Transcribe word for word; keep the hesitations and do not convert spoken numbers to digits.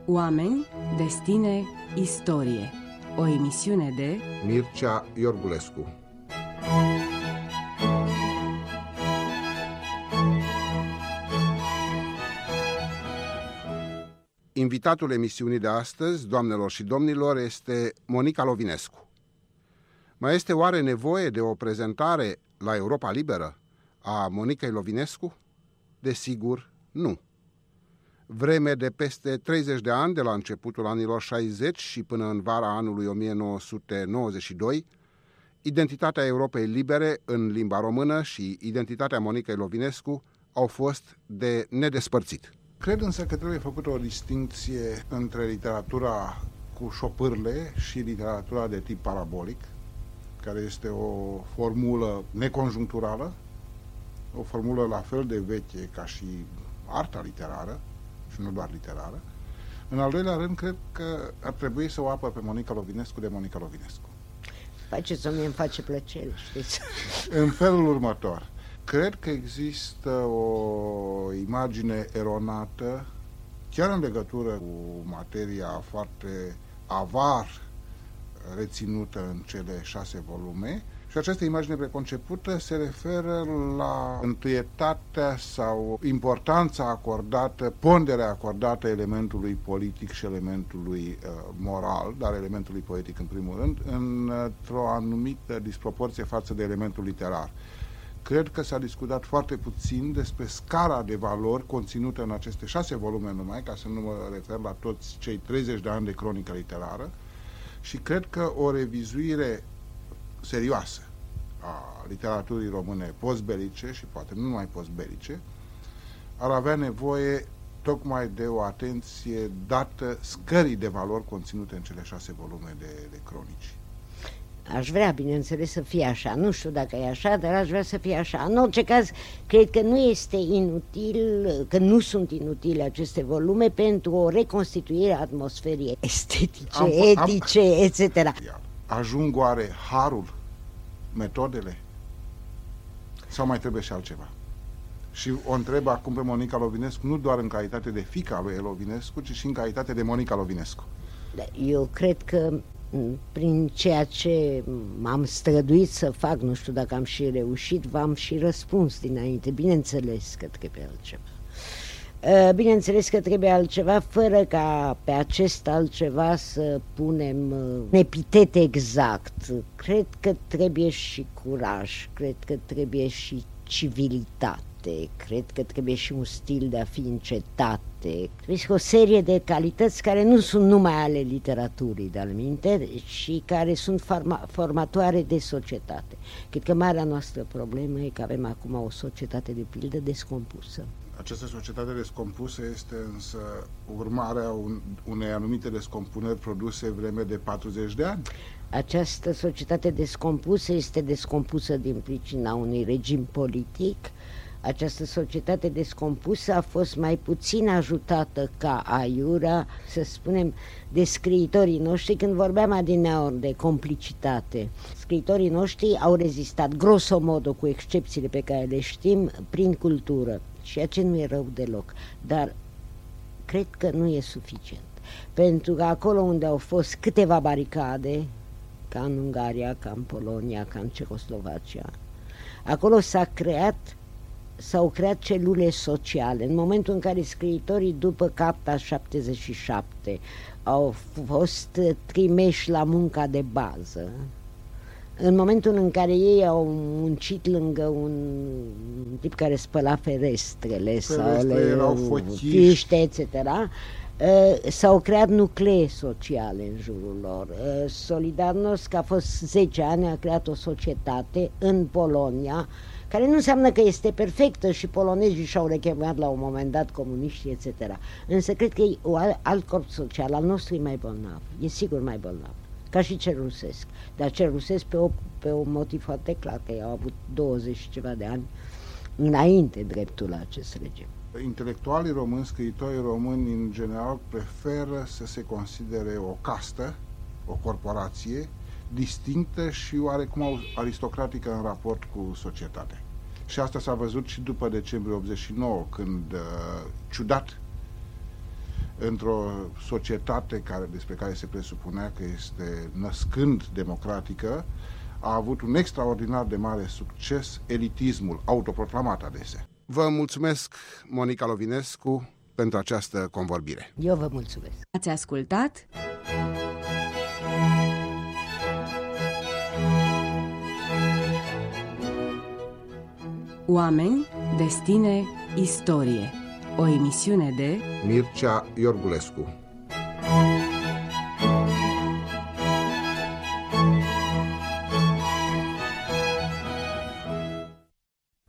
Oameni, destine, istorie. O emisiune de Mircea Iorgulescu. Invitatul emisiunii de astăzi, doamnelor și domnilor, este Monica Lovinescu. Mai este oare nevoie de o prezentare la Europa Liberă a Monicăi Lovinescu? Desigur, nu. Vreme de peste treizeci de ani, de la începutul anilor șaizeci și până în vara anului o mie nouă sute nouăzeci și doi, identitatea Europei Libere în limba română și identitatea Monicăi Lovinescu au fost de nedespărțit. Cred însă că trebuie făcută o distincție între literatura cu șopârle și literatura de tip parabolic, care este o formulă neconjuncturală, o formulă la fel de veche ca și arta literară, și nu doar literară. În al doilea rând, cred că ar trebui să o apăr pe Monica Lovinescu de Monica Lovinescu. Faceți-o, mie îmi face plăcere, știți. În felul următor. Cred că există o imagine eronată, chiar în legătură cu materia foarte avar reținută în cele șase volume, și această imagine preconcepută se referă la întâietatea sau importanța acordată, ponderea acordată elementului politic și elementului uh, moral, dar elementului politic în primul rând, într-o anumită disproporție față de elementul literar. Cred că s-a discutat foarte puțin despre scara de valori conținută în aceste șase volume numai, ca să nu mă refer la toți cei treizeci de ani de cronică literară, și cred că o revizuire serioasă a literaturii române postbelice și poate nu numai postbelice ar avea nevoie tocmai de o atenție dată scării de valori conținute în cele șase volume de, de cronici. Aș vrea, bineînțeles, să fie așa. Nu știu dacă e așa, dar aș vrea să fie așa. În orice caz, cred că nu este inutil, că nu sunt inutile aceste volume pentru o reconstituire a atmosferii estetice, am, etice, am, et cetera. Ajung oare harul, metodele? Sau mai trebuie și altceva? Și o întreb acum pe Monica Lovinescu, nu doar în calitate de fiica lui Lovinescu, ci și în calitate de Monica Lovinescu. Eu cred că prin ceea ce m-am străduit să fac, nu știu dacă am și reușit, v-am și răspuns dinainte. Bineînțeles că trebuie altceva. Bineînțeles că trebuie altceva, fără ca pe acest altceva să punem un epitet exact. Cred că trebuie și curaj, cred că trebuie și civilitate, cred că trebuie și un stil de a fi în cetate, trebuie și o serie de calități care nu sunt numai ale literaturii, de-al minte, și care sunt forma formatoare de societate. Cred că marea noastră problemă e că avem acum o societate, de pildă, descompusă. Această societate descompusă este însă urmarea un, unei anumite descompuneri produse vreme de patruzeci de ani. Această societate descompusă este descompusă din pricina unui regim politic. Această societate descompusă a fost mai puțin ajutată ca aiurea, să spunem, de scriitorii noștri, când vorbeam adineaori de complicitate. Scriitorii noștri au rezistat, grosomodo, cu excepțiile pe care le știm, prin cultură. Și aceea nu e rău deloc, dar cred că nu e suficient. Pentru că acolo unde au fost câteva baricade, ca în Ungaria, ca în Polonia, ca în Cehoslovacia, acolo s-a creat, s-au creat celule sociale. În momentul în care scriitorii după Carta șaptezeci și șapte au fost trimeși la munca de bază, în momentul în care ei au muncit lângă un tip care spăla ferestrele, Ferestre, sau fiște, et cetera, s-au creat nuclee sociale în jurul lor. Solidarnosc a fost zece ani, a creat o societate în Polonia, care nu înseamnă că este perfectă, și polonezii și-au rechemat la un moment dat comuniștii, et cetera. Însă cred că e un alt corp social, al nostru e mai bolnav, e sigur mai bolnav, ca și cel rusesc. Dar cel rusesc pe, o, pe un motiv foarte clar, că au avut douăzeci și ceva de ani înainte dreptul la acest regim. Intelectualii români, scriitorii români, în general, preferă să se considere o castă, o corporație, distinctă și oarecum aristocratică în raport cu societatea. Și asta s-a văzut și după decembrie optzeci și nouă, când, ciudat, într-o societate care, despre care se presupunea că este născând democratică, a avut un extraordinar de mare succes elitismul, autoproclamat adesea. Vă mulțumesc, Monica Lovinescu, pentru această convorbire. Eu vă mulțumesc. Ați ascultat Oameni, destine, istorie. O emisiune de Mircea Iorgulescu.